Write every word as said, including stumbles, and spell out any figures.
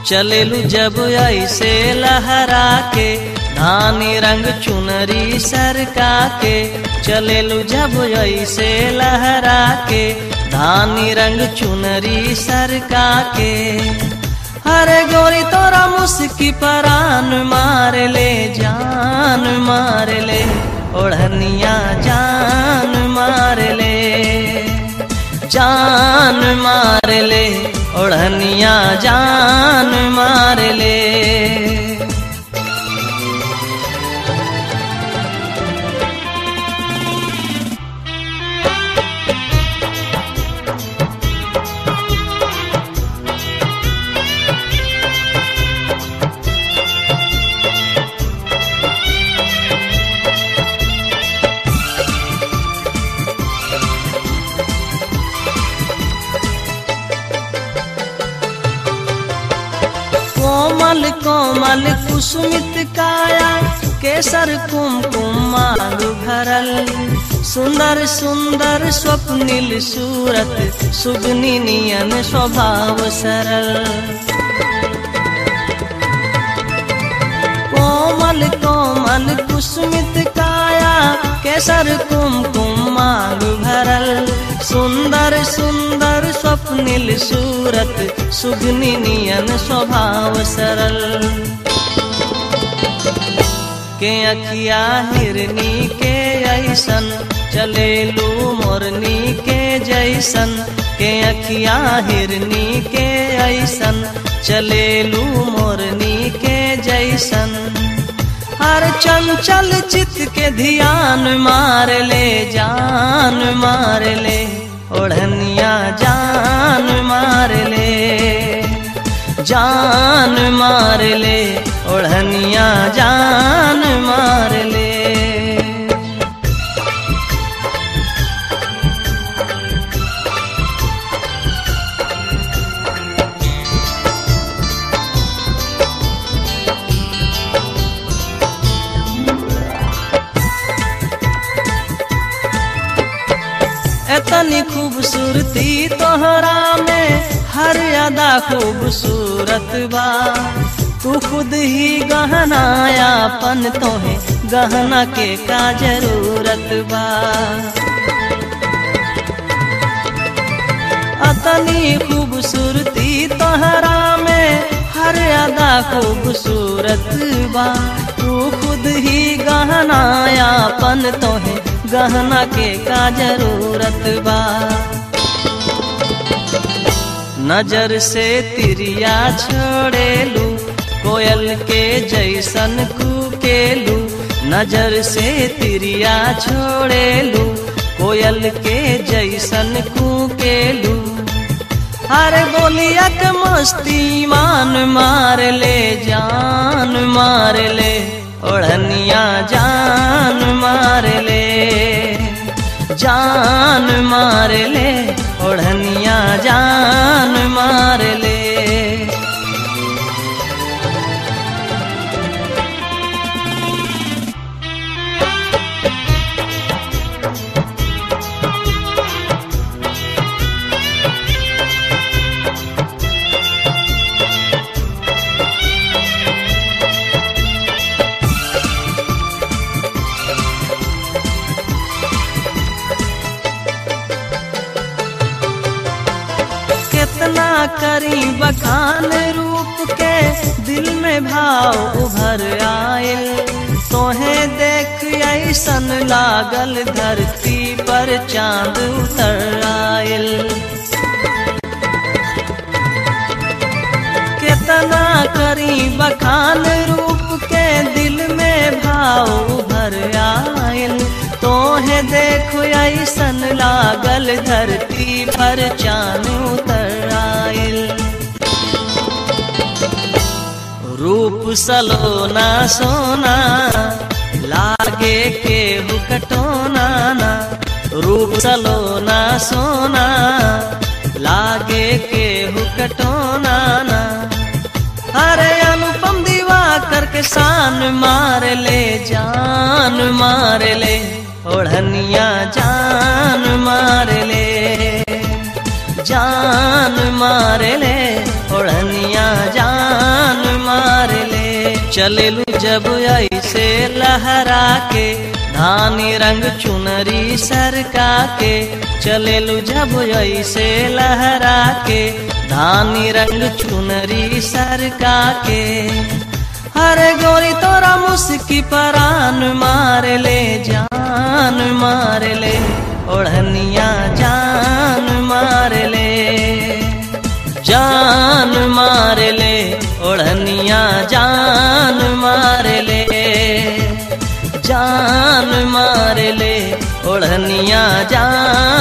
चलेलू जब ऐसे लहरा के धानी रंग चुनरी सरका के, चलेलू जब ऐसे लहरा के धानी रंग चुनरी सरका के। हरे गोरी तोरा मुस्की परान मार ले, जान मार ले, ओढ़निया जान मार ले, जान मार ले, ओढ़निया जान मार ले। कोमल कोमल कुसुमित काया केसर कुमकुम मांग भरल, सुंदर सुंदर स्वप्निल सूरत सुगनी नियन स्वभाव सरल। कोमल कोमल कुसुमित काया केसर कुमकुम मांग भरल, सुंदर सुंदर स्वप्निल सूरत सुगनी नियन स्वभाव सरल। के अखिया हिरनी के ऐसन चलेलू मोरनी के जैसन, के अखिया हिरनी के ऐसन चलेलू मोरनी के जैसन। हर चंचल चित के ध्यान मार ले, जान मार ले, ओढ़निया जान मार ले, जान मार ले, ओढ़निया जान मार ले। इतनी खूबसूरती तोहरा में हर अदा खूबसूरत बा, तू खुद ही गहनायापन तोहे गहना के का जरूरत बा। इतनी खूबसूरती तोहरा में हर अदा खूबसूरत बा, तू खुद ही गहनायापन तोहे गहना के का जरूरत बा। नजर से तिरिया छोड़ेलू कोयल के जैसन कूकेलू, नजर से तिरिया छोड़ेलू कोयल के जैसन कूकेलू। हर बोलिया के मस्ती मान मार ले, जान मार ले, ओढ़निया जान मार ले, जान मार ले, ओढ़निया जान मार ले। कितना करी बखान रूप के दिल में भाव उभर आयल, तोहे देख ऐसन लागल धरती पर चांद उतर आयल। कितना करी बखान रूप के दिल में भाव उभर आयल, तोहे देखो ऐसन लागल धरती पर चांद उतर आयल। रूप सलोना सोना लागे केहू कटोना ना, रूप सलोना सोना लागे केहू कटोना ना। अरे अनुपम दिवाकर के शान मार ले, जान मार ले, ओढ़निया जान मार ले, जान मार ले, ओढ़निया जान चलेलू जब ऐसे लहरा के, धानी रंग चुनरी सरका के। चलेलू जब ऐसे लहरा के, धानी रंग चुनरी सरका के। हरे गोरी तोरा मुस्की परान मार ले, जान मार ले, ओढ़निया जान मार ले, जान मार ले, ओढ़निया जान मार ले, जान मार ले, ओढ़निया जान